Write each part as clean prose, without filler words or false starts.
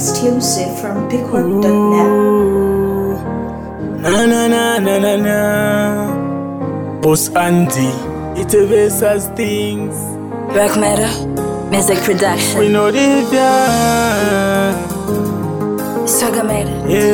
Exclusive from pickwork.net. Na na na na na na. Boss Andy, it versus things. Work Matter, music production. We know this, Swagger Matter.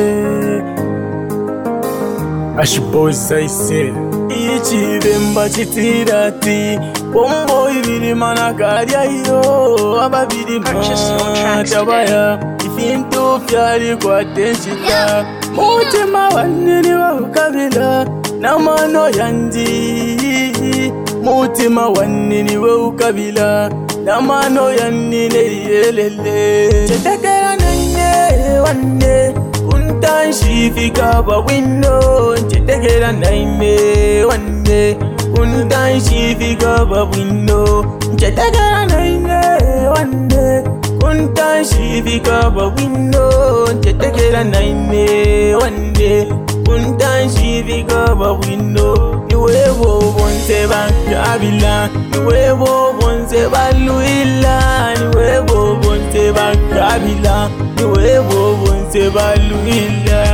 Yeah. Ash boys I say. Ichi bemba chitirati. Bombo ibiri manakaria yo. Ababiri matabaya. Ifinto fyari kwa tenshita. Mutima wanini wa ukabila. Namano yandi. Mutima wanini wa ukabila. Namano yanine yelele. Chetekera nene wane. Kuntan shifika ba window. Chetekera nene wane. Kuntan shifika ba window. Chetekera nene wane. Kuntan shifika ba window. Chetekera nene wane. Kuntan shifika ba window. Niwewo bonse bakabila. Niwewo bonse baluila. Niwewo bonse bakabila. Niwewo bonse baluila.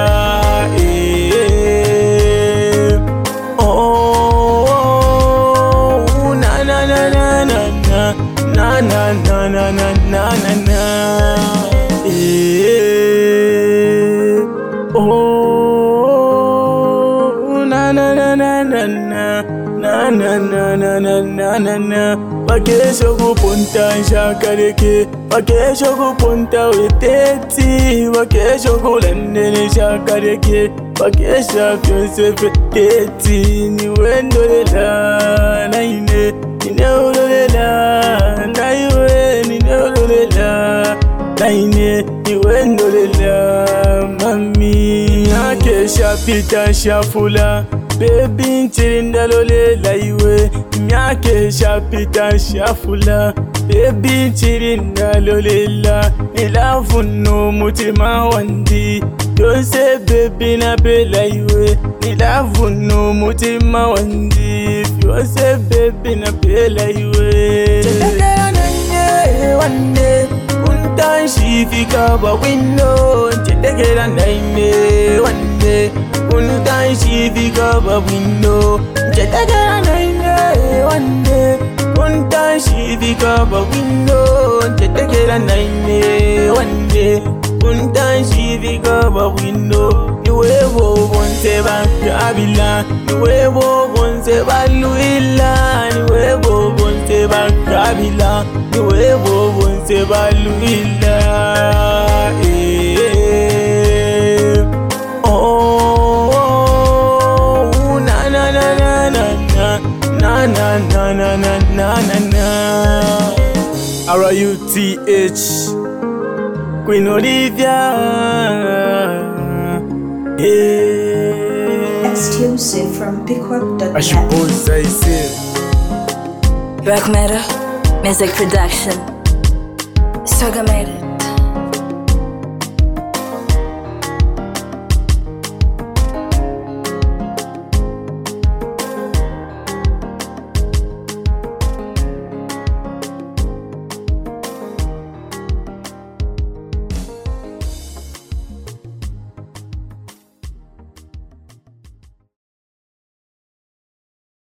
Oh, na na na na na na. Na na na na na na na na. Oh, na na na na na na. Na na na na na na na na. Bakesho kupunta shakareke. Bakesho kupunta weteti. Bakesho kulendene shakareke. Bakesha fyonse feteti. Niwendolela naine. Nineodolela naiwe. Nineodolela naine. Niwendolela mami. Nakesha pita shafula. Baby nchirinda lolela iwe. Myake shapita shafula. Baby nchirinda lolela. Nilavuno mutima wandi. Yose baby na bela iwe. Nilavuno mutima wandi. Yose baby na bela iwe. Chetekera nane wane. Kuntan shifika ba window. Chetekera nane wane. Kuntan shifika ba window. Chetekera nane wane. Kuntan shifika ba window. Chetekera nane wane. Kuntan shifika ba window. Niwewo bonse bakabila. Niwewo bonse baluila. Niwewo bonse bakabila. Niwewo bonse baluila. Na na na na na na na. R-U-T-H Queen Olivia. Yeah. Exclusive from pickwork.net. Ash boys I say. Work Matter, music production. Swagger Matter.